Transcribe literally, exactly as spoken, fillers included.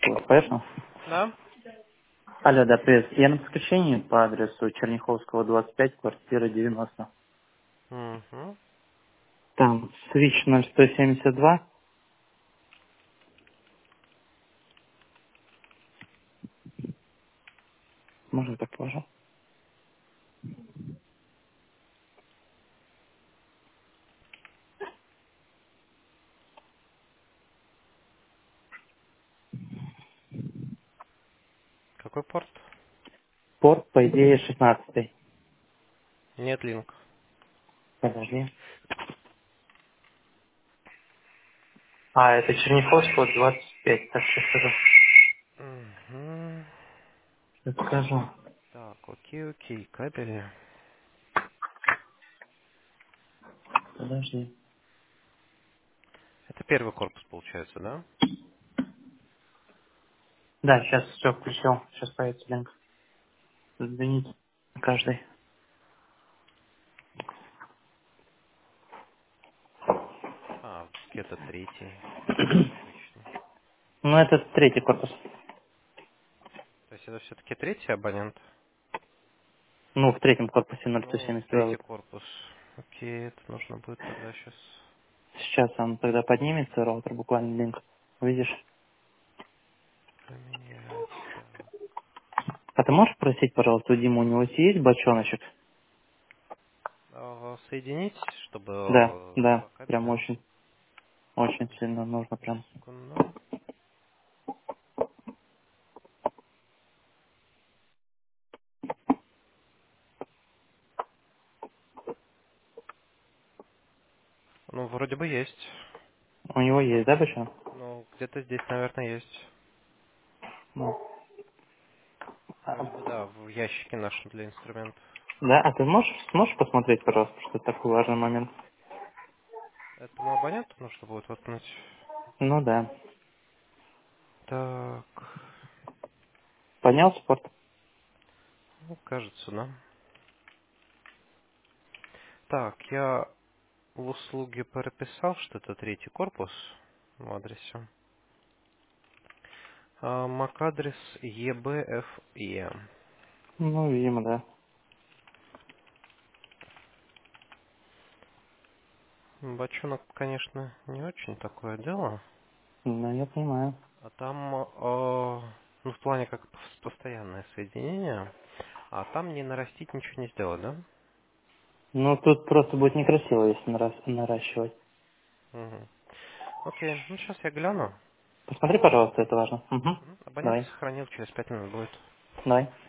Поэтому. Да? Алло, да, привет. Я на подключении по адресу Черняховского, двадцать пять, квартира девяносто. Угу. Там свич ноль сто семьдесят два. Можно так положу? Какой порт? Порт, по идее, шестнадцатый. Нет линк. Подожди. А, это Черняховского, двадцать пять. Так, сейчас скажу. Угу. Сейчас скажу. Так, окей, окей, кабели. Подожди. Это первый корпус получается, да? Да, сейчас все включил. Сейчас появится линк. Извините. Каждый. А, где-то третий. Как обычно. Ну, это третий корпус. То есть это все-таки третий абонент? Ну, в третьем корпусе ноль сто Ну, семьдесят два. третий Вот. корпус. Окей, это нужно будет тогда сейчас Сейчас он тогда поднимется, роутер, буквально линк. Видишь? поменять. Так. А ты можешь просить, пожалуйста, у Димы, у него есть бочоночек? А, соединить, чтобы Да, э, да, два прям кабеля. очень, очень сильно нужно прям. Секунду. Ну, вроде бы есть. У него есть, да, бочонок? Ну, где-то здесь, наверное, есть. Ну, а, Вроде бы, да, в ящике нашем для инструментов. да, а ты можешь, сможешь посмотреть, пожалуйста, что это такой важный момент? Этому абоненту нужно будет воткнуть. Ну да. Так, Поднял спорт? ну, кажется, да. Так, я в услуге переписал, что это третий корпус в адресе. А, MAC-адрес и би эф и. Ну, видимо, да. Бочонок, конечно, не очень такое дело. Ну, я понимаю. А там, э, ну, в плане как пос- постоянное соединение, а там не нарастить, ничего не сделать, да? Ну, тут просто будет некрасиво, если нарас- наращивать. Угу. Окей, ну сейчас я гляну. Посмотри, пожалуйста, это важно. Угу. Мгм. Абонент Давай, сохранил, через пять минут будет. давай.